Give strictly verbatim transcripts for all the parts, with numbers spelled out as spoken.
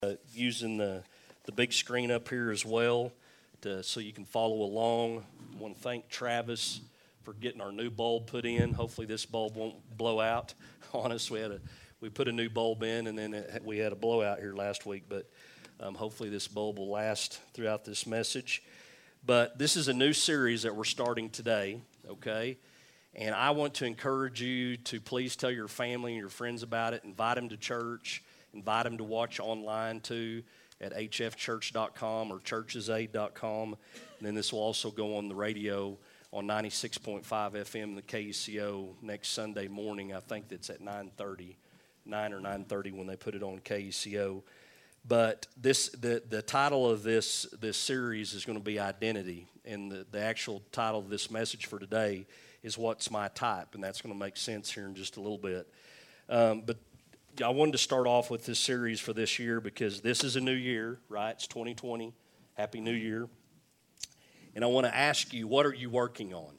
Uh, using the, the big screen up here as well to, so you can follow along. I want to thank Travis for getting our new bulb put in. Hopefully this bulb won't blow out on us. We had a we put a new bulb in, and then it, we had a blowout here last week, but um, hopefully this bulb will last throughout this message. But this is a new series that we're starting today, okay? And I want to encourage you to please tell your family and your friends about it. Invite them to church. Invite them to watch online, too, at h f church dot com or churches aid dot com. And then this will also go on the radio on ninety-six point five F M, the K E C O, next Sunday morning. I think that's at nine thirty, nine or nine thirty when they put it on K E C O. But this the, the title of this this series is going to be Identity. And the, the actual title of this message for today is What's My Type? And that's going to make sense here in just a little bit. Um, but I wanted to start off with this series for this year because this is a new year, right? It's twenty twenty. Happy New Year. And I want to ask you, what are you working on?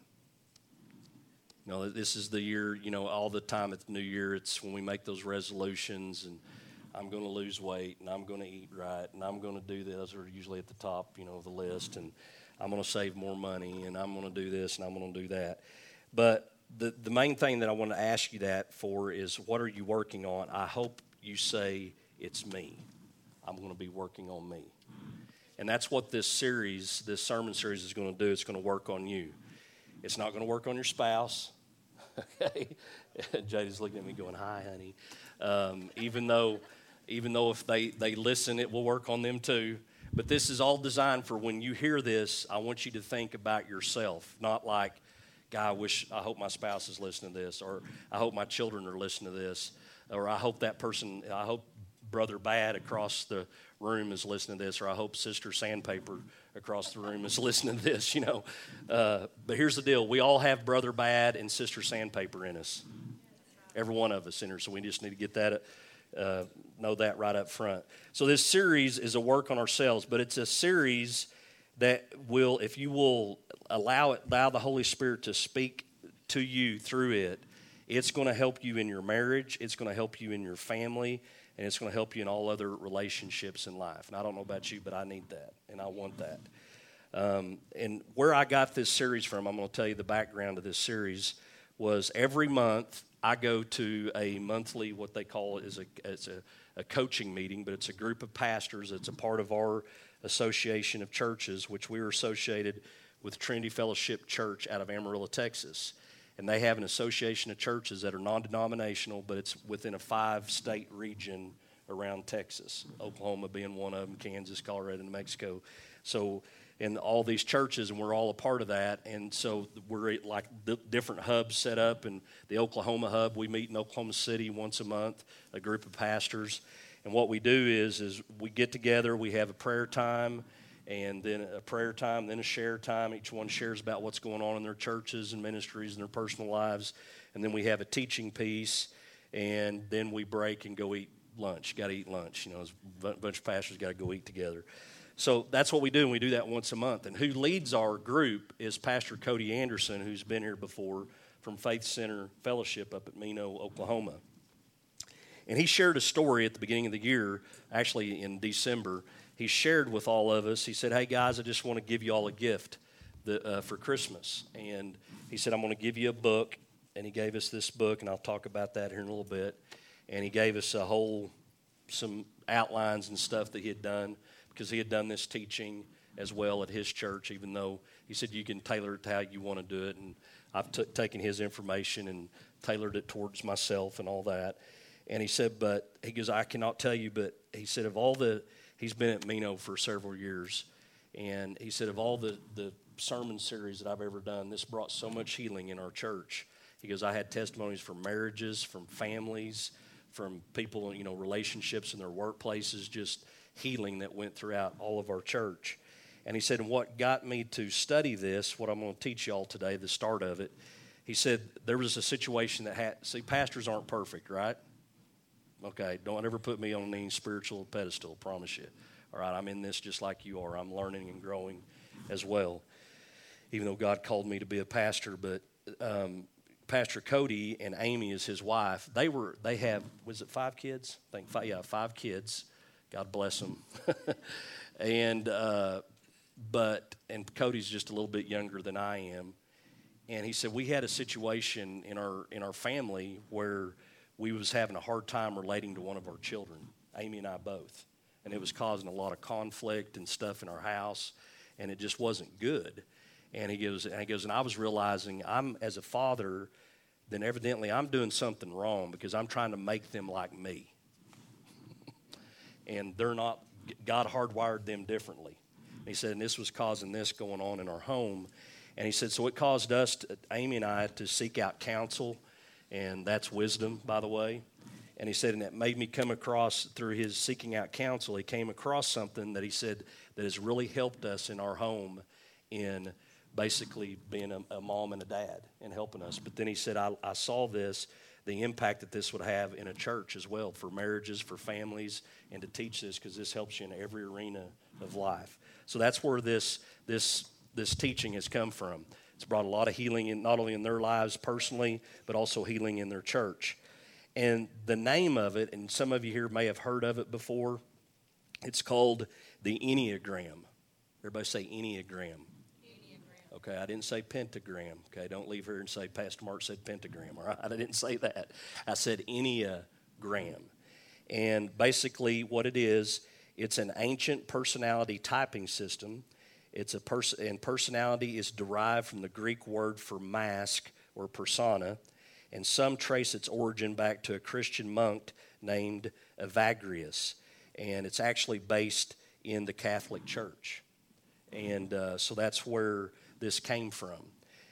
You know, this is the year, you know, all the time at the new year, it's when we make those resolutions and I'm going to lose weight and I'm going to eat right and I'm going to do this. Those are usually at the top, you know, of the list. And I'm going to save more money and I'm going to do this and I'm going to do that. But The the main thing that I want to ask you that for is, what are you working on? I hope you say, it's me. I'm going to be working on me. And that's what this series, this sermon series is going to do. It's going to work on you. It's not going to work on your spouse. Okay? Jada's looking at me going, hi, honey. Um, even though even though if they, they listen, it will work on them too. But this is all designed for when you hear this, I want you to think about yourself, not like, God, I wish, I hope my spouse is listening to this, or I hope my children are listening to this, or I hope that person, I hope Brother Bad across the room is listening to this, or I hope Sister Sandpaper across the room is listening to this, you know. Uh, but here's the deal. We all have Brother Bad and Sister Sandpaper in us, every one of us in here, so we just need to get that, uh, know that right up front. So this series is a work on ourselves, but it's a series that will, if you will allow it, allow the Holy Spirit to speak to you through it, it's going to help you in your marriage, it's going to help you in your family, and it's going to help you in all other relationships in life. And I don't know about you, but I need that, and I want that. Um, and where I got this series from, I'm going to tell you the background of this series, was every month I go to a monthly, what they call it is a, it's a, a coaching meeting, but it's a group of pastors. It's a part of our association of churches, which we are associated with Trinity Fellowship Church out of Amarillo, Texas. And they have an association of churches that are non-denominational, but it's within a five-state region around Texas, Oklahoma being one of them, Kansas, Colorado, New Mexico. So in all these churches, and we're all a part of that. And so we're at like different hubs set up. And the Oklahoma hub, we meet in Oklahoma City once a month, a group of pastors. And what we do is, is we get together, we have a prayer time, and then a prayer time, then a share time. Each one shares about what's going on in their churches and ministries and their personal lives. And then we have a teaching piece, and then we break and go eat lunch. Got to eat lunch. You know, a bunch of pastors got to go eat together. So that's what we do, and we do that once a month. And who leads our group is Pastor Cody Anderson, who's been here before from Faith Center Fellowship up at Mino, Oklahoma. And he shared a story at the beginning of the year, actually in December. He shared with all of us, he said, hey guys, I just want to give you all a gift that, uh, for Christmas. And he said, I'm going to give you a book. And he gave us this book, and I'll talk about that here in a little bit. And he gave us a whole, some outlines and stuff that he had done, because he had done this teaching as well at his church, even though he said you can tailor it to how you want to do it. And I've t- taken his information and tailored it towards myself and all that. And he said, but he goes, I cannot tell you, but he said, of all the, he's been at Mino for several years. And he said, of all the, the sermon series that I've ever done, this brought so much healing in our church. He goes, I had testimonies from marriages, from families, from people, you know, relationships in their workplaces, just healing that went throughout all of our church. And he said, and what got me to study this, what I'm going to teach y'all today, the start of it, he said, there was a situation that had, see, pastors aren't perfect, right? Okay, don't ever put me on any spiritual pedestal, promise you. All right, I'm in this just like you are. I'm learning and growing as well, even though God called me to be a pastor. But um, Pastor Cody and Amy is his wife. They were, they have, was it five kids? I think five, yeah, five kids. God bless him. and uh, but and Cody's just a little bit younger than I am, and he said we had a situation in our in our family where we was having a hard time relating to one of our children, Amy and I both, and it was causing a lot of conflict and stuff in our house, and it just wasn't good. And he goes, and he goes, and I was realizing I'm as a father, then evidently I'm doing something wrong because I'm trying to make them like me. And they're not, God hardwired them differently. And he said, and this was causing this going on in our home. And he said, so it caused us, to, Amy and I, to seek out counsel, and that's wisdom, by the way. And he said, and it made me come across, through his seeking out counsel, he came across something that he said that has really helped us in our home in basically being a, a mom and a dad and helping us. But then he said, I, I saw this, the impact that this would have in a church as well, for marriages, for families, and to teach this because this helps you in every arena of life. So that's where this this this teaching has come from. It's brought a lot of healing in, not only in their lives personally, but also healing in their church. And the name of it, and some of you here may have heard of it before, it's called the Enneagram. Everybody say Enneagram. Okay, I didn't say pentagram. Okay, don't leave here and say Pastor Mark said pentagram. All right, I didn't say that. I said Enneagram. And basically what it is, it's an ancient personality typing system. It's a pers- and personality is derived from the Greek word for mask or persona, and some trace its origin back to a Christian monk named Evagrius, and it's actually based in the Catholic Church. And uh, so that's where this came from.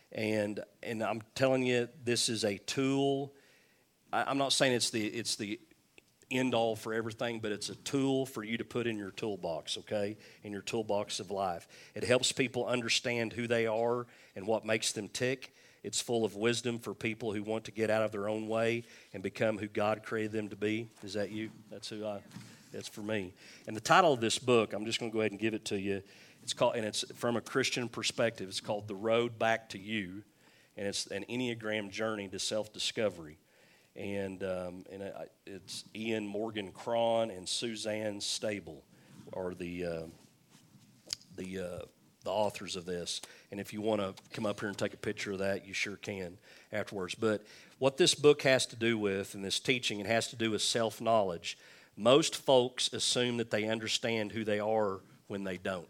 And and I'm telling you, this is a tool. I, I'm not saying it's the it's the end all for everything, but it's a tool for you to put in your toolbox, okay? In your toolbox of life. It helps people understand who they are and what makes them tick. It's full of wisdom for people who want to get out of their own way and become who God created them to be. Is that you? That's who I, that's for me. And the title of this book, I'm just going to go ahead and give it to you. It's called, and it's from a Christian perspective. It's called The Road Back to You, and it's an Enneagram journey to self-discovery. And um, and it's Ian Morgan Cron and Suzanne Stable are the uh, the uh, the authors of this. And if you want to come up here and take a picture of that, you sure can afterwards. But what this book has to do with, and this teaching, it has to do with self-knowledge. Most folks assume that they understand who they are when they don't.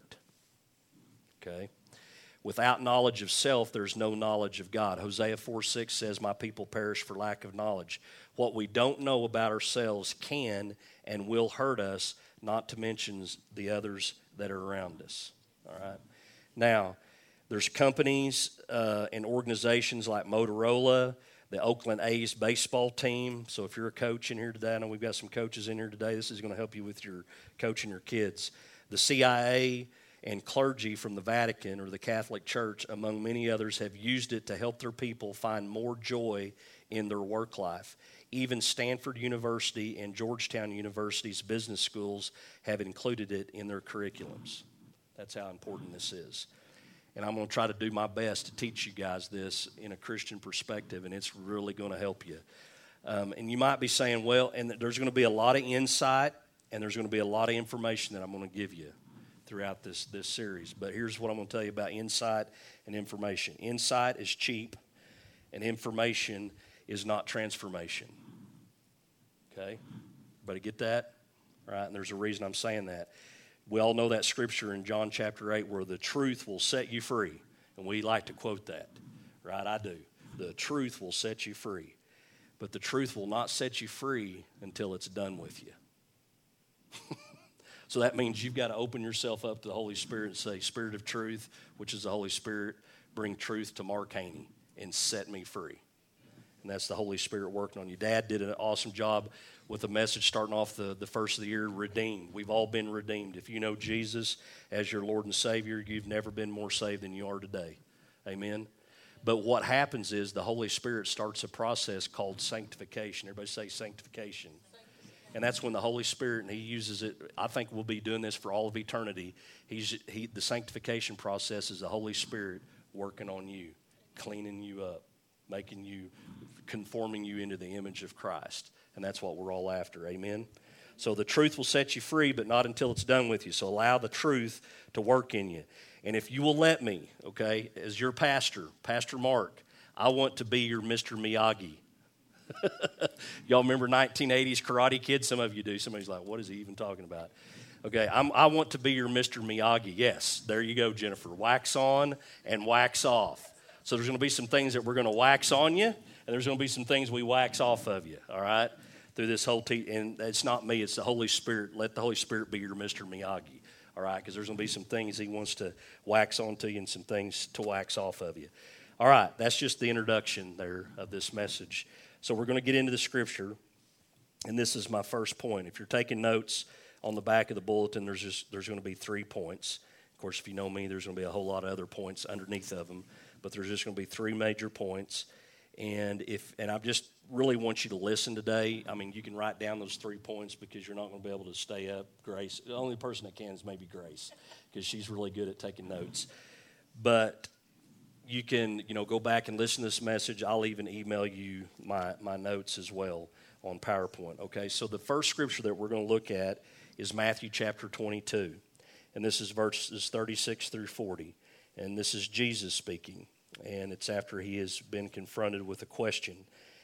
Okay? Without knowledge of self, there's no knowledge of God. Hosea four six says, my people perish for lack of knowledge. What we don't know about ourselves can and will hurt us, not to mention the others that are around us. All right? Now, there's companies uh, and organizations like Motorola, the Oakland A's baseball team. So if you're a coach in here today, I know we've got some coaches in here today. This is going to help you with your coaching your kids. The C I A and clergy from the Vatican or the Catholic Church, among many others, have used it to help their people find more joy in their work life. Even Stanford University and Georgetown University's business schools have included it in their curriculums. That's how important this is. And I'm going to try to do my best to teach you guys this in a Christian perspective, and it's really going to help you. Um, and you might be saying, well, and there's going to be a lot of insight, and there's going to be a lot of information that I'm going to give you throughout this, this series. But here's what I'm going to tell you about insight and information. Insight is cheap, and information is not transformation. Okay? Everybody get that? All right, and there's a reason I'm saying that. We all know that scripture in John chapter eight where the truth will set you free. And we like to quote that. Right? I do. The truth will set you free. But the truth will not set you free until it's done with you. So that means you've got to open yourself up to the Holy Spirit and say, Spirit of truth, which is the Holy Spirit, bring truth to Mark Haney and set me free. And that's the Holy Spirit working on you. Dad did an awesome job with a message starting off the, the first of the year, redeemed. We've all been redeemed. If you know Jesus as your Lord and Savior, you've never been more saved than you are today. Amen? But what happens is the Holy Spirit starts a process called sanctification. Everybody say sanctification. And that's when the Holy Spirit, and He uses it, I think we'll be doing this for all of eternity. He's he, the sanctification process is the Holy Spirit working on you, cleaning you up, making you, conforming you into the image of Christ. And that's what we're all after. Amen? So the truth will set you free, but not until it's done with you. So allow the truth to work in you. And if you will let me, okay, as your pastor, Pastor Mark, I want to be your Mister Miyagi. Y'all remember nineteen eighties Karate Kid? Some of you do. Somebody's like, what is he even talking about? Okay, I'm, I want to be your Mister Miyagi. Yes, there you go, Jennifer. Wax on and wax off. So there's going to be some things that we're going to wax on you, and there's going to be some things we wax off of you, all right, through this whole te- and it's not me, it's the Holy Spirit. Let the Holy Spirit be your Mister Miyagi, all right, because there's going to be some things he wants to wax onto you and some things to wax off of you. All right, that's just the introduction there of this message. So we're going to get into the scripture, and this is my first point. If you're taking notes on the back of the bulletin, there's just there's going to be three points. Of course, if you know me, there's going to be a whole lot of other points underneath of them, but there's just going to be three major points. And if and I just really want you to listen today. I mean, you can write down those three points because you're not going to be able to stay up. Grace, the only person that can is maybe Grace, because she's really good at taking notes. But you can, you know, go back and listen to this message. I'll even email you my, my notes as well on PowerPoint, okay? So the first scripture that we're going to look at is Matthew chapter twenty-two, and this is verses thirty-six through forty, and this is Jesus speaking, and it's after he has been confronted with a question.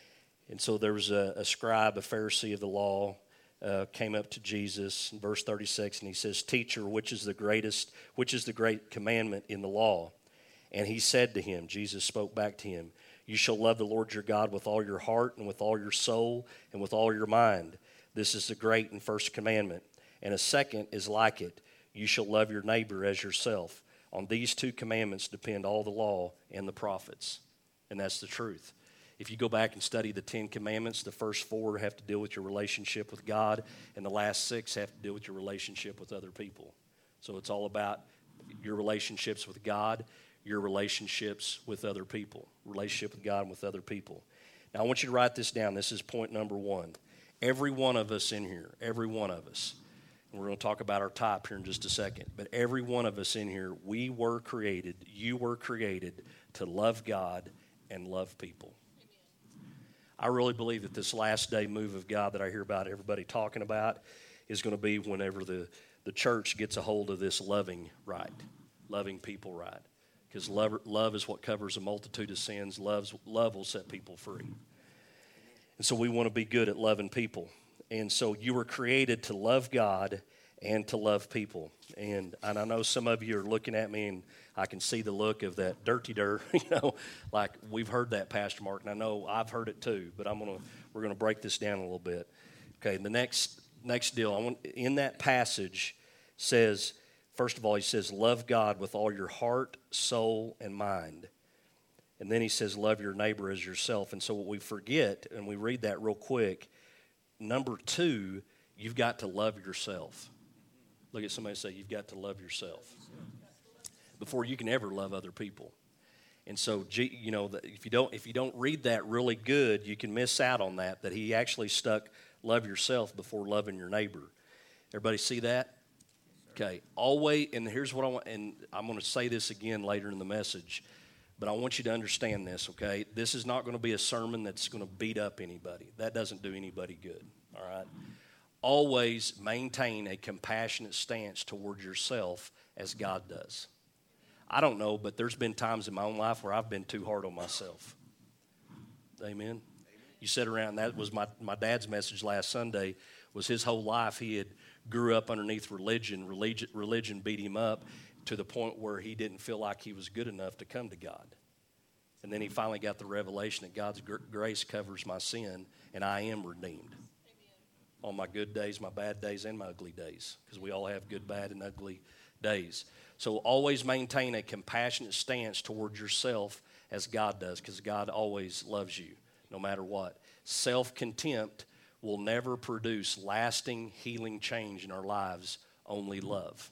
And so there was a, a scribe, a Pharisee of the law, uh, came up to Jesus in verse thirty-six, and he says, "Teacher, which is the greatest, which is the great commandment in the law?" And he said to him, Jesus spoke back to him, "You shall love the Lord your God with all your heart and with all your soul and with all your mind. This is the great and first commandment. And a second is like it. You shall love your neighbor as yourself. On these two commandments depend all the law and the prophets." And that's the truth. If you go back and study the Ten Commandments, the first four have to deal with your relationship with God, and the last six have to deal with your relationship with other people. So it's all about your relationships with God, your relationships with other people, relationship with God and with other people. Now, I want you to write this down. This is point number one. Every one of us in here, every one of us, and we're going to talk about our type here in just a second, but every one of us in here, we were created, you were created to love God and love people. I really believe that this last day move of God that I hear about everybody talking about is going to be whenever the, the church gets a hold of this loving right, loving people right. Because love, love is what covers a multitude of sins. Love's, love will set people free. And so we want to be good at loving people. And so you were created to love God and to love people. And, and I know some of you are looking at me, and I can see the look of that dirty dirt, you know, like we've heard that, Pastor Mark, and I know I've heard it too, but I'm gonna we're gonna break this down a little bit. Okay, the next next deal, I want in that passage says, first of all, he says, love God with all your heart, soul, and mind. And then he says, love your neighbor as yourself. And so what we forget, and we read that real quick, number two, you've got to love yourself. Look at somebody and say, you've got to love yourself before you can ever love other people. And so, you know, if you don't if you don't read that really good, you can miss out on that, that he actually stuck love yourself before loving your neighbor. Everybody see that? Okay, always, and here's what I want, and I'm going to say this again later in the message, but I want you to understand this, okay? This is not going to be a sermon that's going to beat up anybody. That doesn't do anybody good, all right? Always maintain a compassionate stance toward yourself as God does. I don't know, but there's been times in my own life where I've been too hard on myself. Amen? You sit around, that was my, my dad's message last Sunday, was his whole life he had grew up underneath religion. Religion, religion beat him up to the point where he didn't feel like he was good enough to come to God. And then he finally got the revelation that God's gr- grace covers my sin, and I am redeemed. Amen. On my good days, my bad days, and my ugly days, because we all have good, bad, and ugly days. So always maintain a compassionate stance toward yourself as God does, because God always loves you, no matter what. Self-contempt will never produce lasting healing change in our lives, only love.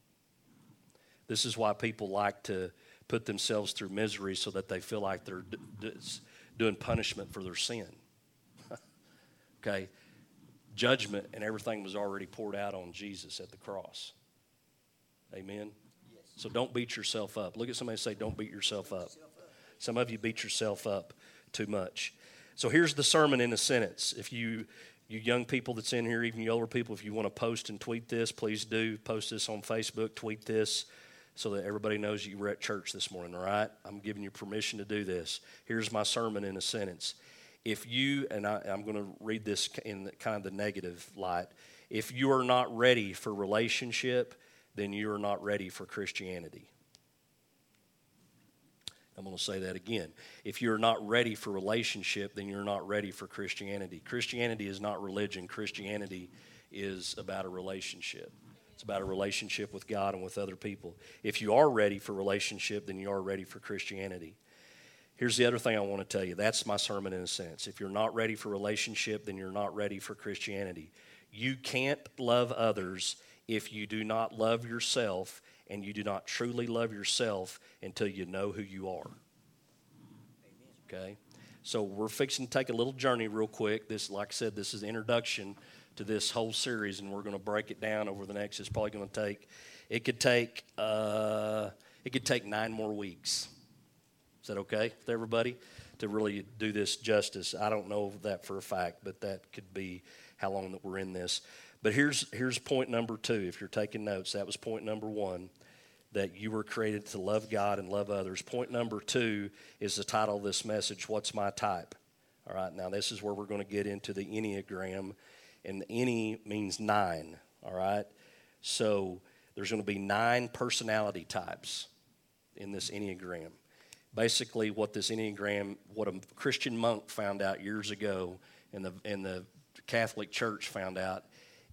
This is why people like to put themselves through misery so that they feel like they're d- d- doing punishment for their sin. Okay? Judgment and everything was already poured out on Jesus at the cross. Amen? Yes. So don't beat yourself up. Look at somebody and say, don't beat yourself up. Some of you beat yourself up too much. So here's the sermon in a sentence. If you You young people that's in here, even you older people, if you want to post and tweet this, please do. Post this on Facebook, tweet this, so that everybody knows you were at church this morning, all right? I'm giving you permission to do this. Here's my sermon in a sentence. If you, and I, I'm going to read this in the, kind of the negative light, if you are not ready for relationship, then you are not ready for Christianity. I'm going to say that again. If you're not ready for relationship, then you're not ready for Christianity. Christianity is not religion. Christianity is about a relationship. It's about a relationship with God and with other people. If you are ready for relationship, then you are ready for Christianity. Here's the other thing I want to tell you. That's my sermon in a sense. If you're not ready for relationship, then you're not ready for Christianity. You can't love others if you do not love yourself, and you do not truly love yourself until you know who you are. Okay? So we're fixing to take a little journey real quick. This, like I said, this is the introduction to this whole series, and we're going to break it down over the next. It's probably going to take. It could take. Uh, it could take nine more weeks. Is that okay with everybody? To really do this justice. I don't know that for a fact, but that could be how long that we're in this. But here's here's point number two. If you're taking notes, that was point number one. That you were created to love God and love others. Point number two is the title of this message, What's My Type? All right, now this is where we're going to get into the Enneagram, and Enne means nine, all right? So there's going to be nine personality types in this Enneagram. Basically what this Enneagram, what a Christian monk found out years ago and the, and the Catholic Church found out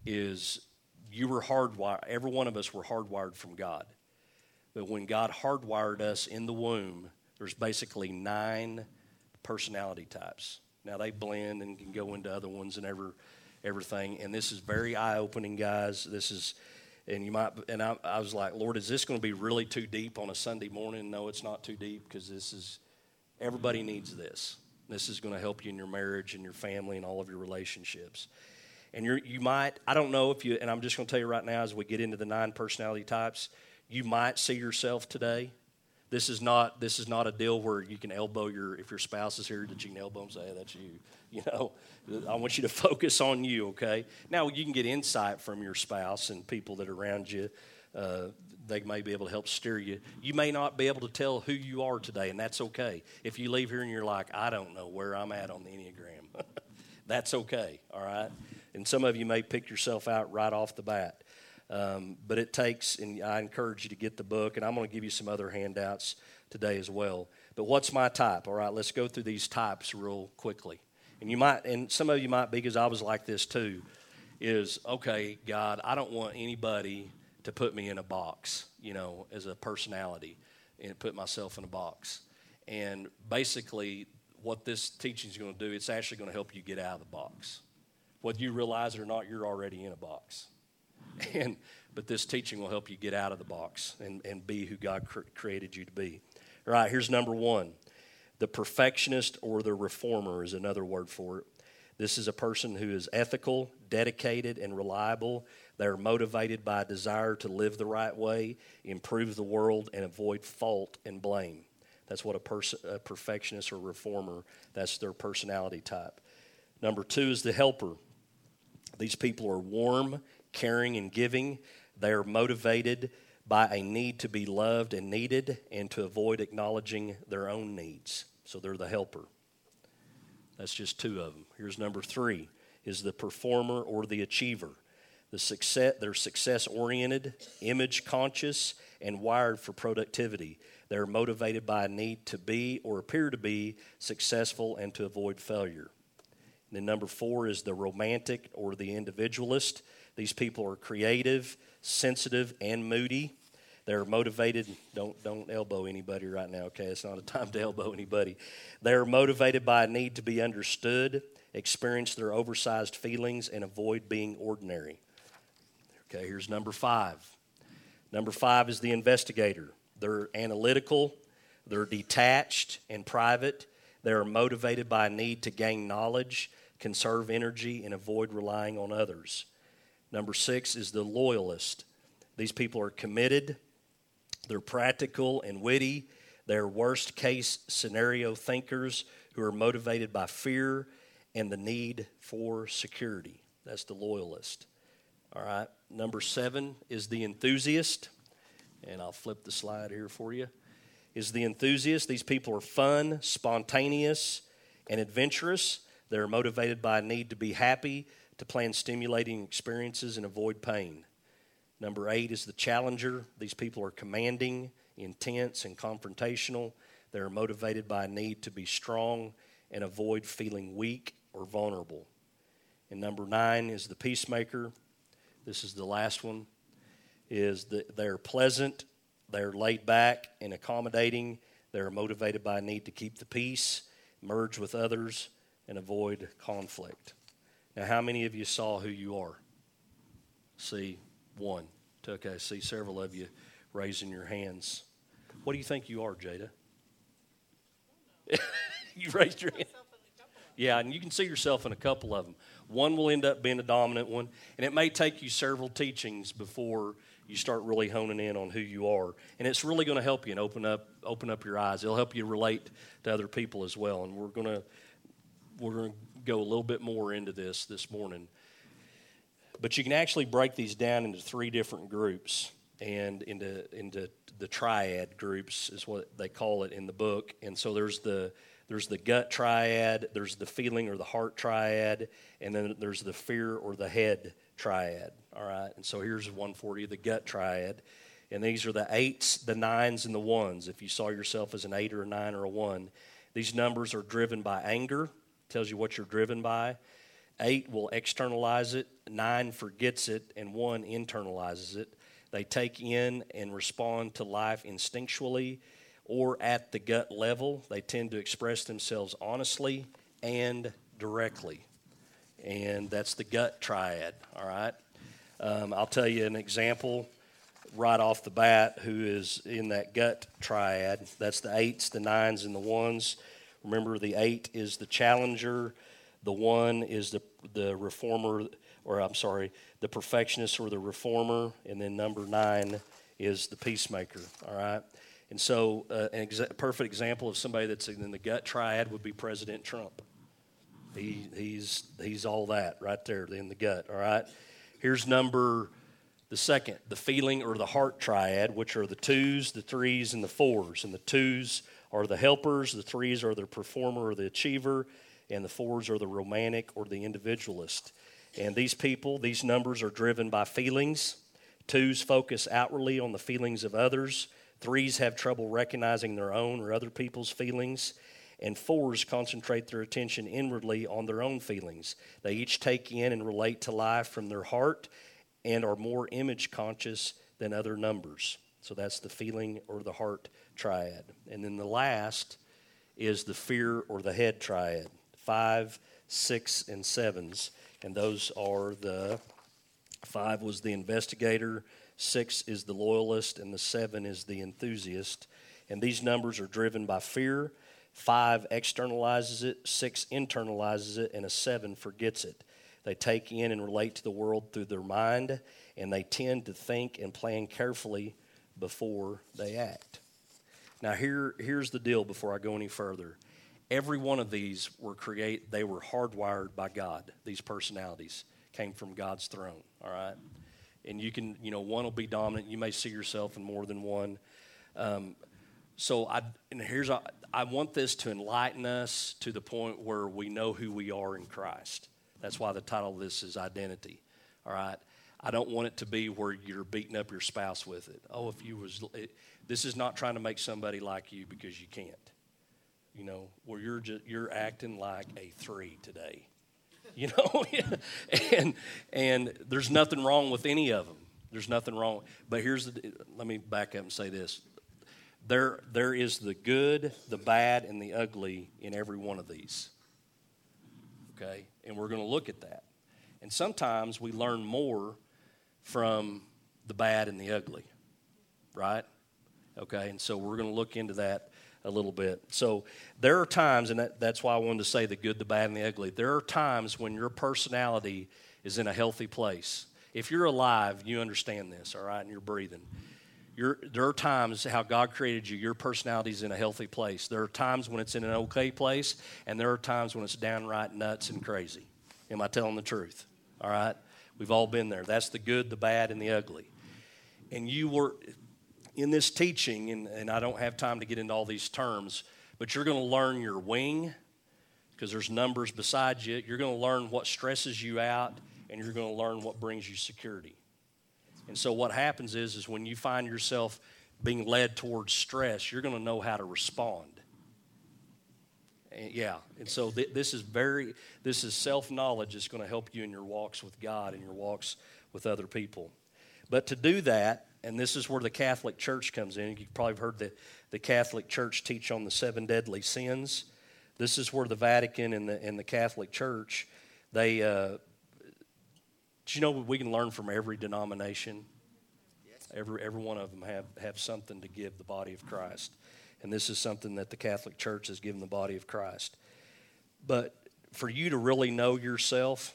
is you were hardwired, every one of us were hardwired from God. But when God hardwired us in the womb, there's basically nine personality types. Now, they blend and can go into other ones and ever, everything. And this is very eye-opening, guys. This is, and you might, and I, I was like, Lord, is this going to be really too deep on a Sunday morning? No, it's not too deep, because this is, everybody needs this. This is going to help you in your marriage and your family and all of your relationships. And you're, you might, I don't know if you, and I'm just going to tell you right now as we get into the nine personality types, you might see yourself today. This is not this is not a deal where you can elbow your, if your spouse is here, that you can elbow and say, hey, that's you. You know, I want you to focus on you, okay? Now, you can get insight from your spouse and people that are around you. Uh, they may be able to help steer you. You may not be able to tell who you are today, and that's okay. If you leave here and you're like, I don't know where I'm at on the Enneagram, that's okay, all right? And some of you may pick yourself out right off the bat. Um, but it takes, and I encourage you to get the book, and I'm going to give you some other handouts today as well. But what's my type? All right, let's go through these types real quickly. And you might, and some of you might be, because I was like this too, is, okay, God, I don't want anybody to put me in a box, you know, as a personality, and put myself in a box. And basically, what this teaching is going to do, it's actually going to help you get out of the box. Whether you realize it or not, you're already in a box. And but this teaching will help you get out of the box and, and be who God cr- created you to be. All right, here's number one. The perfectionist or the reformer is another word for it. This is a person who is ethical, dedicated, and reliable. They are motivated by a desire to live the right way, improve the world, and avoid fault and blame. That's what a, pers- a perfectionist or reformer, that's their personality type. Number two is the helper. These people are warm, caring, and giving. They are motivated by a need to be loved and needed and to avoid acknowledging their own needs. So they're the helper. That's just two of them. Here's number three, is the performer or the achiever. The success, they're success-oriented, image-conscious, and wired for productivity. They're motivated by a need to be or appear to be successful and to avoid failure. And then number four is the romantic or the individualist. These people are creative, sensitive, and moody. They're motivated. Don't don't elbow anybody right now, okay? It's not a time to elbow anybody. They're motivated by a need to be understood, experience their oversized feelings, and avoid being ordinary. Okay, here's number five. Number five is the investigator. They're analytical, they're detached and private. They're motivated by a need to gain knowledge, conserve energy, and avoid relying on others. Number six is the loyalist. These people are committed, they're practical and witty. They're worst case scenario thinkers who are motivated by fear and the need for security. That's the loyalist. All right. Number seven is the enthusiast. And I'll flip the slide here for you. Is the enthusiast. These people are fun, spontaneous, and adventurous. They're motivated by a need to be happy, to plan stimulating experiences, and avoid pain. Number eight is the challenger. These people are commanding, intense, and confrontational. They're motivated by a need to be strong and avoid feeling weak or vulnerable. And number nine is the peacemaker. This is the last one. Is that they're pleasant, they're laid back and accommodating. They're motivated by a need to keep the peace, merge with others, and avoid conflict. Now, how many of you saw who you are? See, one. Okay, see several of you raising your hands. What do you think you are, Jada? You raised your hand. Yeah, and you can see yourself in a couple of them. One will end up being a dominant one, and it may take you several teachings before you start really honing in on who you are. And it's really going to help you and open up open up your eyes. It'll help you relate to other people as well. And we're going to we're going to go a little bit more into this this morning. But you can actually break these down into three different groups, and into into the triad groups is what they call it in the book. And so there's the There's the gut triad, there's the feeling or the heart triad, and then there's the fear or the head triad, all right? And so here's one for you, the gut triad. And these are the eights, the nines, and the ones. If you saw yourself as an eight or a nine or a one, these numbers are driven by anger, tells you what you're driven by. Eight will externalize it, nine forgets it, and one internalizes it. They take in and respond to life instinctually, or at the gut level. They tend to express themselves honestly and directly. And that's the gut triad, all right? Um, I'll tell you an example right off the bat who is in that gut triad. That's the eights, the nines, and the ones. Remember, the eight is the challenger. The one is the, the reformer, or I'm sorry, the perfectionist or the reformer. And then number nine is the peacemaker, all right? And so uh, an exa- perfect example of somebody that's in the gut triad would be President Trump. He, he's, he's all that right there in the gut, all right? Here's number, the second, the feeling or the heart triad, which are the twos, the threes, and the fours. And the twos are the helpers, the threes are the performer or the achiever, and the fours are the romantic or the individualist. And these people, these numbers are driven by feelings. Twos focus outwardly on the feelings of others. Threes have trouble recognizing their own or other people's feelings, and fours concentrate their attention inwardly on their own feelings. They each take in and relate to life from their heart and are more image conscious than other numbers. So that's the feeling or the heart triad. And then the last is the fear or the head triad, five, six, and sevens. And those are the, five was the investigator, six is the loyalist, and the seven is the enthusiast. And these numbers are driven by fear. Five externalizes it, six internalizes it, and a seven forgets it. They take in and relate to the world through their mind, and they tend to think and plan carefully before they act. Now, here, here's the deal before I go any further. Every one of these were create, they were hardwired by God. These personalities came from God's throne, all right? And you can, you know, one will be dominant. You may see yourself in more than one. Um, so I, and here's, I, I want this to enlighten us to the point where we know who we are in Christ. That's why the title of this is Identity, all right? I don't want it to be where you're beating up your spouse with it. Oh, if you was, it, this is not trying to make somebody like you because you can't. You know, where you're just, you're acting like a three today. You know, and and there's nothing wrong with any of them. There's nothing wrong. But here's the. Let me back up and say this. There there is the good, the bad, and the ugly in every one of these. Okay, and we're going to look at that. And sometimes we learn more from the bad and the ugly, right? Okay, and so we're going to look into that a little bit. So there are times, and that, that's why I wanted to say the good, the bad, and the ugly. There are times when your personality is in a healthy place. If you're alive, you understand this, all right, and you're breathing. You're, there are times how God created you, your personality is in a healthy place. There are times when it's in an okay place, and there are times when it's downright nuts and crazy. Am I telling the truth? All right? We've all been there. That's the good, the bad, and the ugly. And you were, in this teaching, and, and I don't have time to get into all these terms, but you're going to learn your wing, because there's numbers beside you. You're going to learn what stresses you out, and you're going to learn what brings you security. And so what happens is, is when you find yourself being led towards stress, you're going to know how to respond. And yeah, and so th- this is very, this is self-knowledge that's going to help you in your walks with God and your walks with other people. But to do that, and this is where the Catholic Church comes in. You've probably heard the, the Catholic Church teach on the seven deadly sins. This is where the Vatican and the, and the Catholic Church, they... Uh, Do you know we can learn from every denomination? Yes. Every every one of them have, have something to give the body of Christ. And this is something that the Catholic Church has given the body of Christ. But for you to really know yourself,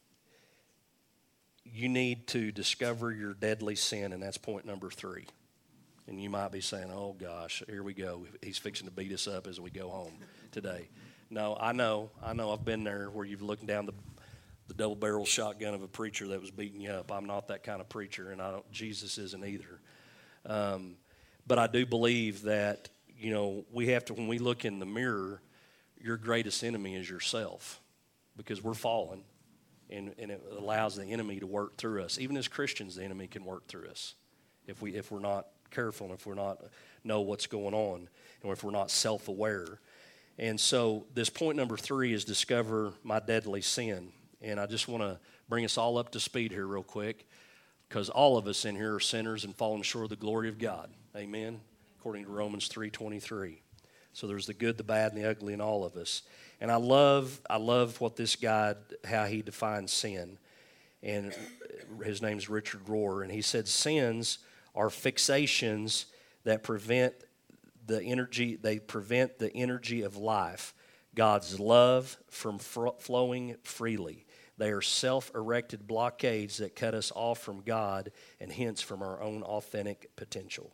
you need to discover your deadly sin, and that's point number three. And you might be saying, oh gosh, here we go. He's fixing to beat us up as we go home today. No, I know. I know I've been there where you've looked down the the double-barrel shotgun of a preacher that was beating you up. I'm not that kind of preacher, and I don't, Jesus isn't either. Um, but I do believe that, you know, we have to, when we look in the mirror, your greatest enemy is yourself, because we're fallen, and, and it allows the enemy to work through us. Even as Christians, the enemy can work through us if, we, if we're not careful and if we're not know what's going on and if we're not self-aware. And so this point number three is discover my deadly sin. And I just want to bring us all up to speed here real quick, because all of us in here are sinners and falling short of the glory of God. Amen? According to Romans three twenty-three. So there's the good, the bad, and the ugly in all of us. And I love I love what this guy, how he defines sin. And his name's Richard Rohr. And he said sins are fixations that prevent the energy, they prevent the energy of life, God's love from fr- flowing freely. They are self-erected blockades that cut us off from God and hence from our own authentic potential.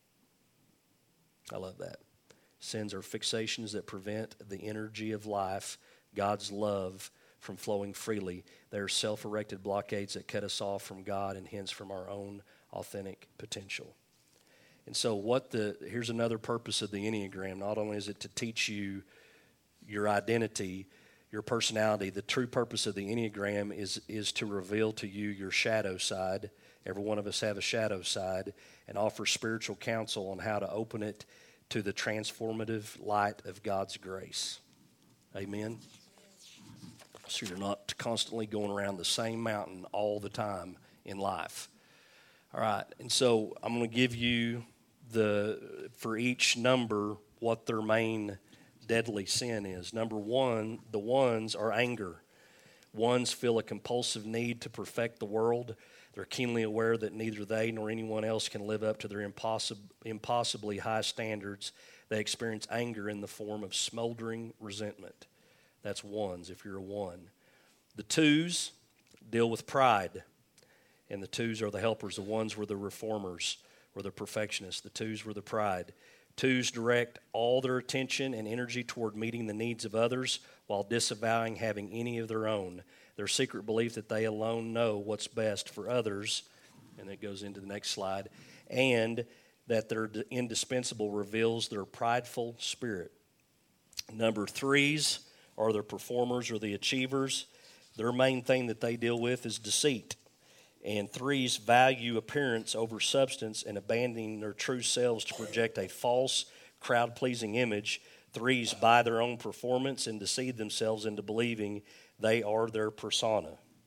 I love that. Sins are fixations that prevent the energy of life, God's love, from flowing freely. They are self-erected blockades that cut us off from God and hence from our own authentic potential. And so what the here's another purpose of the Enneagram. Not only is it to teach you your identity, your personality, the true purpose of the Enneagram is, is to reveal to you your shadow side. Every one of us have a shadow side, and offer spiritual counsel on how to open it to the transformative light of God's grace. Amen? So you're not constantly going around the same mountain all the time in life. All right, and so I'm going to give you the for each number what their main deadly sin is. Number one, the ones are anger. Ones feel a compulsive need to perfect the world. They're keenly aware that neither they nor anyone else can live up to their impossib- impossibly high standards. They experience anger in the form of smoldering resentment. That's ones, if you're a one. The twos deal with pride, and the twos are the helpers. The ones were the reformers, were the perfectionists. The twos were the pride. Twos direct all their attention and energy toward meeting the needs of others while disavowing having any of their own. Their secret belief that they alone know what's best for others, and it goes into the next slide, and that they're indispensable reveals their prideful spirit. Number threes are the performers or the achievers. Their main thing that they deal with is deceit. And threes value appearance over substance and abandoning their true selves to project a false, crowd-pleasing image. Threes buy their own performance and deceive themselves into believing they are their persona.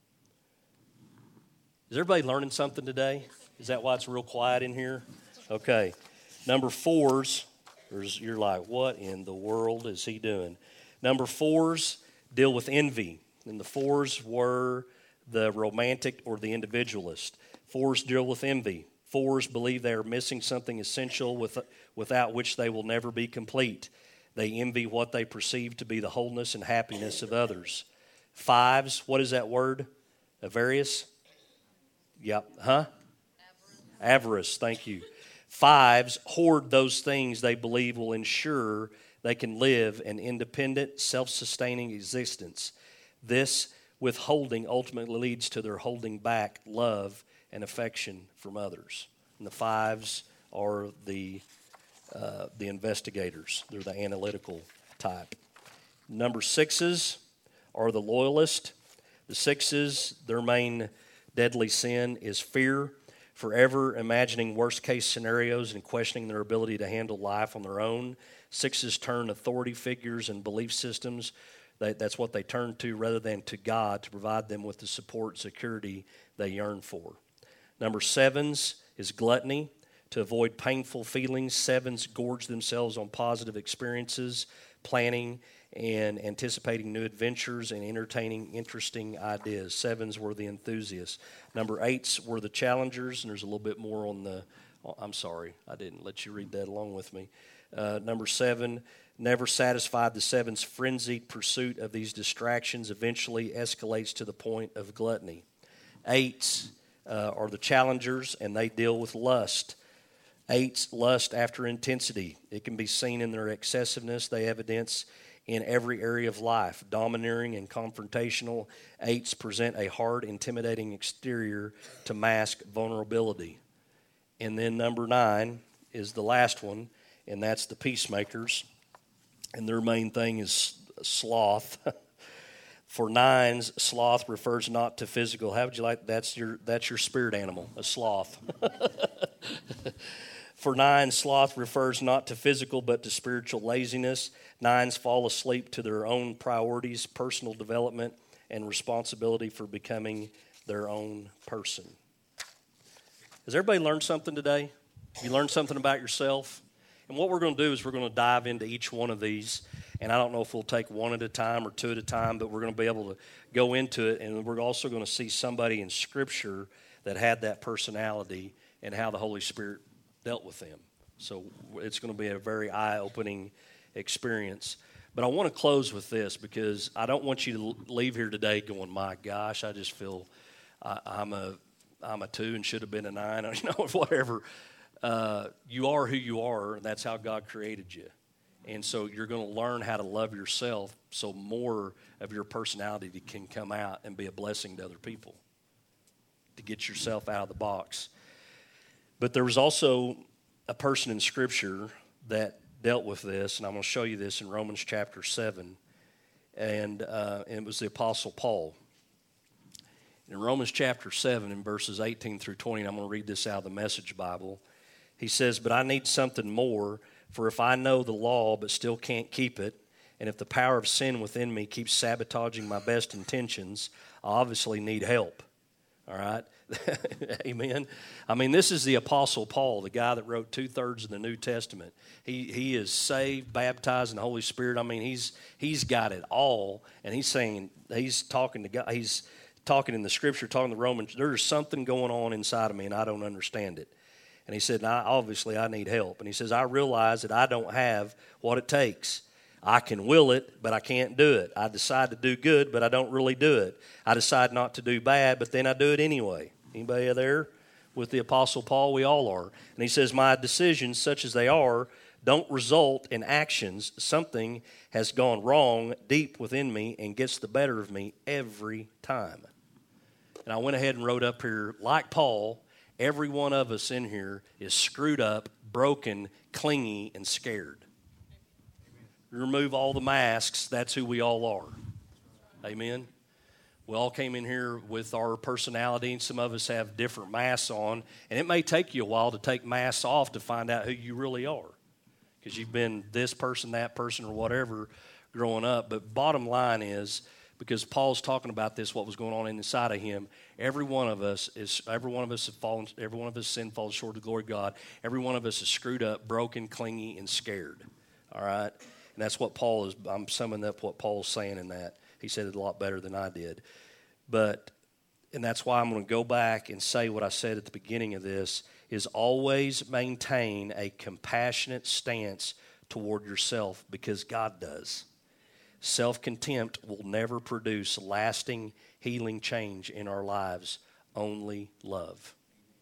Is everybody learning something today? Is that why it's real quiet in here? Okay. Number fours, you're like, what in the world is he doing? Number fours deal with envy. And the fours were the romantic or the individualist. Fours deal with envy. Fours believe they are missing something essential with, without which they will never be complete. They envy what they perceive to be the wholeness and happiness of others. Fives, what is that word? Avarice? Yep. Huh? Avarice. Avarice, thank you. Fives hoard those things they believe will ensure they can live an independent, self-sustaining existence. This withholding ultimately leads to their holding back love and affection from others. And the fives are the uh, the investigators. They're the analytical type. Number sixes are the loyalist. The sixes, their main deadly sin is fear, forever imagining worst-case scenarios and questioning their ability to handle life on their own. Sixes turn authority figures and belief systems. They, that's what they turn to rather than to God to provide them with the support and security they yearn for. Number sevens is gluttony. To avoid painful feelings, sevens gorge themselves on positive experiences, planning and anticipating new adventures and entertaining interesting ideas. Sevens were the enthusiasts. Number eights were the challengers, and there's a little bit more on the, oh, I'm sorry, I didn't let you read that along with me. Uh, number seven, never satisfied, the sevens' frenzied pursuit of these distractions eventually escalates to the point of gluttony. Eights uh, are the challengers, and they deal with lust. Eights lust after intensity. It can be seen in their excessiveness. They evidence in every area of life. Domineering and confrontational, eights present a hard, intimidating exterior to mask vulnerability. And then number nine is the last one, and that's the peacemakers. And their main thing is sloth. For nines, sloth refers not to physical. How would you like, that's your, that's your spirit animal, a sloth. For nines, sloth refers not to physical but to spiritual laziness. Nines fall asleep to their own priorities, personal development, and responsibility for becoming their own person. Has everybody learned something today? You learned something about yourself? And what we're going to do is we're going to dive into each one of these. And I don't know if we'll take one at a time or two at a time, but we're going to be able to go into it. And we're also going to see somebody in Scripture that had that personality and how the Holy Spirit dealt with them. So it's going to be a very eye-opening experience. But I want to close with this because I don't want you to leave here today going, my gosh, I just feel I, I'm a I'm a two and should have been a nine, or, you know, whatever. Uh, you are who you are, and that's how God created you. And so you're going to learn how to love yourself so more of your personality can come out and be a blessing to other people, to get yourself out of the box. But there was also a person in Scripture that dealt with this, and I'm going to show you this in Romans chapter seven, and, uh, and it was the Apostle Paul. In Romans chapter seven, in verses eighteen through twenty, and I'm going to read this out of the Message Bible, he says, "But I need something more, for if I know the law but still can't keep it, and if the power of sin within me keeps sabotaging my best intentions, I obviously need help." All right? Amen. I mean, this is the Apostle Paul, the guy that wrote two-thirds of the New Testament. He he is saved, baptized in the Holy Spirit. I mean, he's he's got it all, and he's saying, he's talking to God, he's talking in the Scripture, talking to the Romans, there's something going on inside of me, and I don't understand it. And he said, I, obviously, I need help. And he says, I realize that I don't have what it takes. I can will it, but I can't do it. I decide to do good, but I don't really do it. I decide not to do bad, but then I do it anyway. Anybody there with the Apostle Paul? We all are. And he says, my decisions, such as they are, don't result in actions. Something has gone wrong deep within me and gets the better of me every time. And I went ahead and wrote up here, like Paul, every one of us in here is screwed up, broken, clingy, and scared. Remove all the masks, that's who we all are. Amen? We all came in here with our personality, and some of us have different masks on, and it may take you a while to take masks off to find out who you really are, because you've been this person, that person, or whatever growing up. But bottom line is, because Paul's talking about this, what was going on inside of him, every one of us is, every one of us have fallen, every one of us sin falls short of the glory of God. Every one of us is screwed up, broken, clingy, and scared. All right? And that's what Paul is, I'm summing up what Paul's saying in that. He said it a lot better than I did. But, and that's why I'm going to go back and say what I said at the beginning of this, is always maintain a compassionate stance toward yourself, because God does. Self-contempt will never produce lasting healing change in our lives, only love.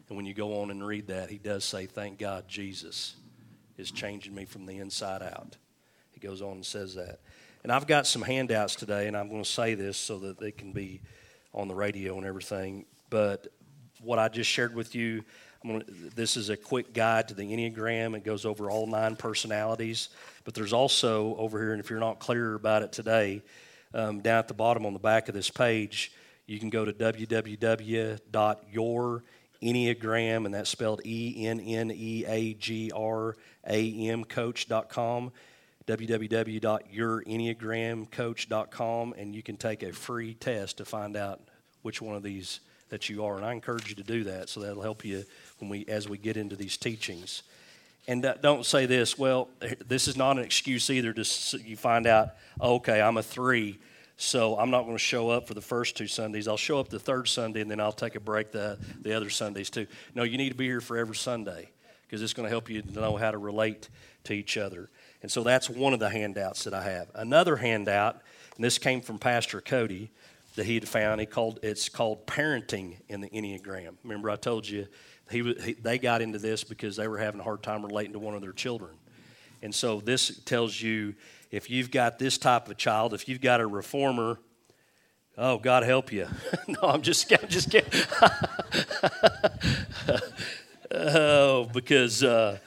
And when you go on and read that, he does say, thank God Jesus is changing me from the inside out. He goes on and says that. And I've got some handouts today, and I'm going to say this so that they can be on the radio and everything. But what I just shared with you, I'm gonna, this is a quick guide to the Enneagram. It goes over all nine personalities. But there's also over here, and if you're not clear about it today, um, down at the bottom on the back of this page, you can go to w w w dot your Enneagram, and that's spelled E N N E A G R A M coach dot com, w w w dot your enneagram coach dot com, and you can take a free test to find out which one of these that you are. And I encourage you to do that, so that'll help you when we as we get into these teachings. And uh, don't say this, well, this is not an excuse either to so you find out, oh, okay, I'm a three, so I'm not going to show up for the first two Sundays. I'll show up the third Sunday, and then I'll take a break the, the other Sundays too. No, you need to be here for every Sunday because it's going to help you to know how to relate to each other. And so that's one of the handouts that I have. Another handout, and this came from Pastor Cody, that he had found. He called it's called Parenting in the Enneagram. Remember, I told you he, he they got into this because they were having a hard time relating to one of their children. And so this tells you if you've got this type of child, if you've got a reformer, oh, God help you. No, I'm just, I'm just kidding. Oh, because uh,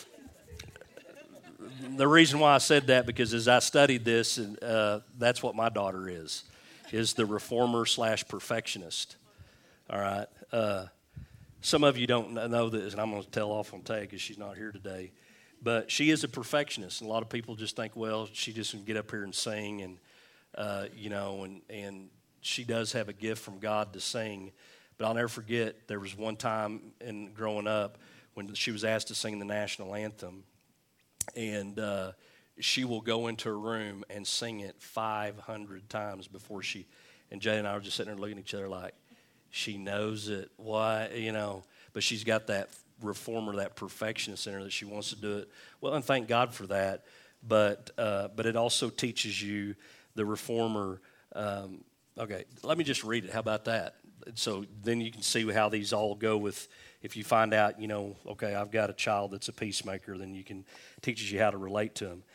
the reason why I said that, because as I studied this, and uh, that's what my daughter is, is the reformer slash perfectionist. All right. Uh, some of you don't know this, and I'm going to tell off on Tay because she's not here today. But she is a perfectionist, and a lot of people just think, well, she just can get up here and sing, and uh, you know, and and she does have a gift from God to sing. But I'll never forget there was one time in growing up when she was asked to sing the national anthem, and uh, she will go into a room and sing it five hundred times before she. And Jay and I were just sitting there looking at each other like, she knows it. Why, you know? But she's got that reformer, that perfectionist in her that she wants to do it well, and thank God for that. But uh, but it also teaches you the reformer. Um, okay, let me just read it. How about that? So then you can see how these all go with. If you find out, you know, okay, I've got a child that's a peacemaker, then you can teaches you how to relate to him.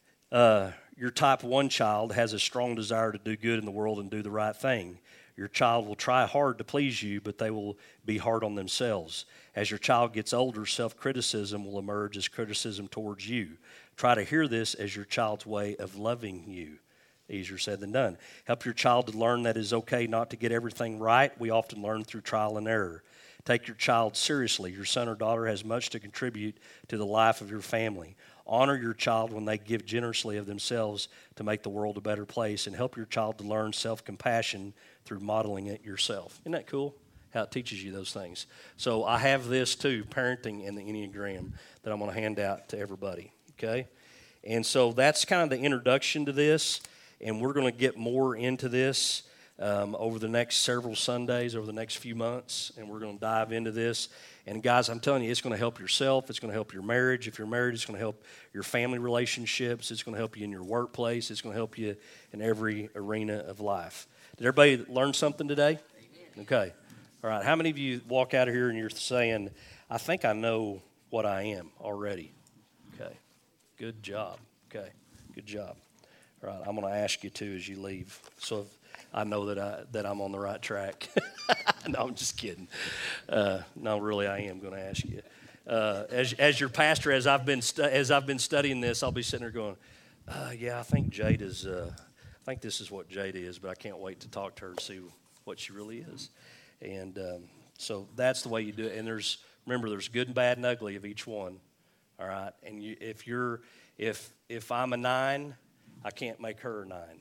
Uh, your type one child has a strong desire to do good in the world and do the right thing. Your child will try hard to please you, but they will be hard on themselves. As your child gets older, self-criticism will emerge as criticism towards you. Try to hear this as your child's way of loving you. Easier said than done. Help your child to learn that it is okay not to get everything right. We often learn through trial and error. Take your child seriously. Your son or daughter has much to contribute to the life of your family. Honor your child when they give generously of themselves to make the world a better place, and help your child to learn self-compassion through modeling it yourself. Isn't that cool? How it teaches you those things. So I have this too, Parenting in the Enneagram, that I'm going to hand out to everybody, okay? And so that's kind of the introduction to this, and we're going to get more into this um, over the next several Sundays, over the next few months, and we're going to dive into this. And guys, I'm telling you, it's going to help yourself. It's going to help your marriage. If you're married, it's going to help your family relationships. It's going to help you in your workplace. It's going to help you in every arena of life. Did everybody learn something today? Okay. All right. How many of you walk out of here and you're saying, I think I know what I am already? Okay. Good job. Okay. Good job. All right. I'm going to ask you too as you leave, so if I know that I that I'm on the right track. No, I'm just kidding. Uh, no, really, I am going to ask you. Uh, as as your pastor, as I've been stu- as I've been studying this, I'll be sitting there going, uh, yeah, I think Jade is. Uh, I think this is what Jade is, but I can't wait to talk to her and see what she really is. And um, so that's the way you do it. And there's remember, there's good and bad and ugly of each one. All right. And you, if you're if if I'm a nine, I can't make her a nine.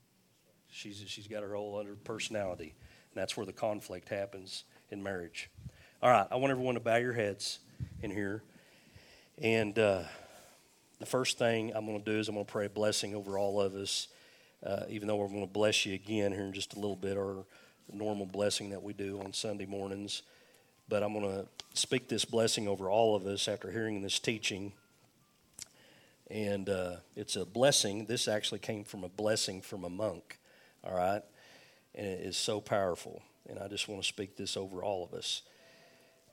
She's she's got her whole other personality, and that's where the conflict happens in marriage. All right. I want everyone to bow your heads in here. And uh, the first thing I'm going to do is I'm going to pray a blessing over all of us. Uh, even though we're going to bless you again here in just a little bit, our normal blessing that we do on Sunday mornings. But I'm going to speak this blessing over all of us after hearing this teaching. And uh, it's a blessing. This actually came from a blessing from a monk, all right? And it is so powerful. And I just want to speak this over all of us.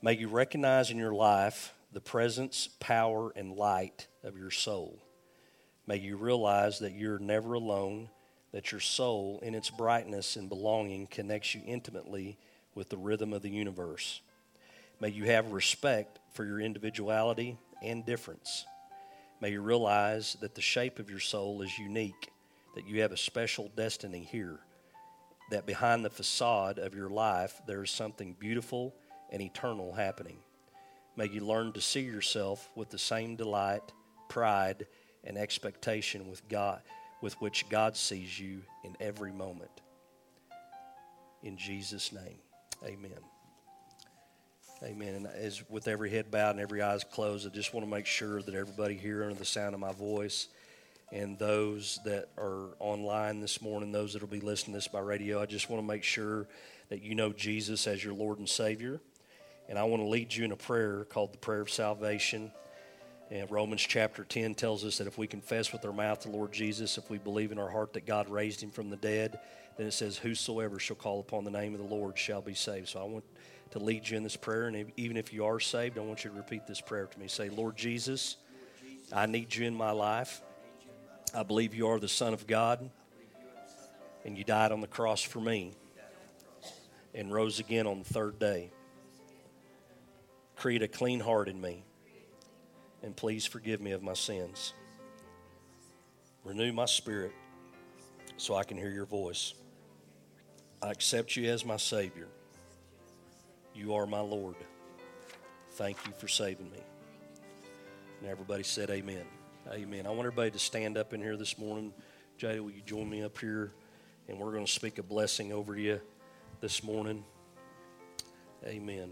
May you recognize in your life the presence, power, and light of your soul. May you realize that you're never alone, that your soul, in its brightness and belonging, connects you intimately with the rhythm of the universe. May you have respect for your individuality and difference. May you realize that the shape of your soul is unique, that you have a special destiny here, that behind the facade of your life there is something beautiful and eternal happening. May you learn to see yourself with the same delight, pride, and expectation with God, with which God sees you in every moment. In Jesus' name, amen. Amen. And as with every head bowed and every eyes closed, I just want to make sure that everybody here under the sound of my voice and those that are online this morning, those that will be listening to this by radio, I just want to make sure that you know Jesus as your Lord and Savior. And I want to lead you in a prayer called the Prayer of Salvation. And Romans chapter ten tells us that if we confess with our mouth the Lord Jesus, if we believe in our heart that God raised him from the dead, then it says, whosoever shall call upon the name of the Lord shall be saved. So I want to lead you in this prayer, and even if you are saved, I want you to repeat this prayer to me. Say, Lord Jesus, I need you in my life. I believe you are the Son of God, and you died on the cross for me and rose again on the third day. Create a clean heart in me, and please forgive me of my sins. Renew my spirit so I can hear your voice. I accept you as my Savior. You are my Lord. Thank you for saving me. And everybody said amen. Amen. I want everybody to stand up in here this morning. Jada, will you join me up here? And we're going to speak a blessing over you this morning. Amen.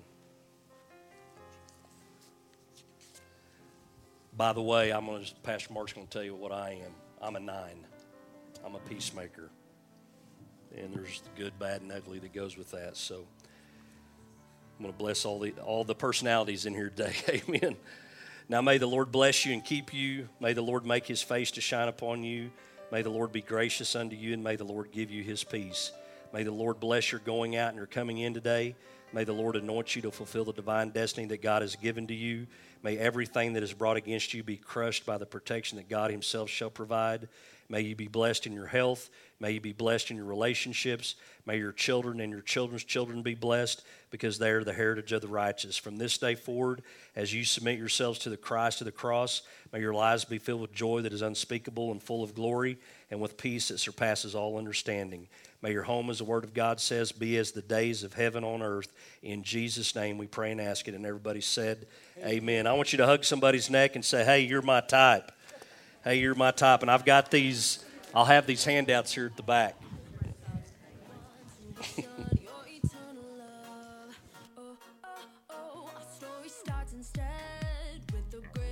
By the way, I'm going to, Pastor Mark's going to tell you what I am. I'm a nine. I'm a peacemaker. And there's the good, bad, and ugly that goes with that. So I'm going to bless all the all the personalities in here today. Amen. Now may the Lord bless you and keep you. May the Lord make his face to shine upon you. May the Lord be gracious unto you, and may the Lord give you his peace. May the Lord bless your going out and your coming in today. May the Lord anoint you to fulfill the divine destiny that God has given to you. May everything that is brought against you be crushed by the protection that God himself shall provide. May you be blessed in your health. May you be blessed in your relationships. May your children and your children's children be blessed, because they are the heritage of the righteous. From this day forward, as you submit yourselves to the Christ of the cross, may your lives be filled with joy that is unspeakable and full of glory, and with peace that surpasses all understanding. May your home, as the Word of God says, be as the days of heaven on earth. In Jesus' name we pray and ask it. And everybody said, amen. Amen. I want you to hug somebody's neck and say, hey, you're my type. Hey, you're my type. And I've got these, I'll have these handouts here at the back.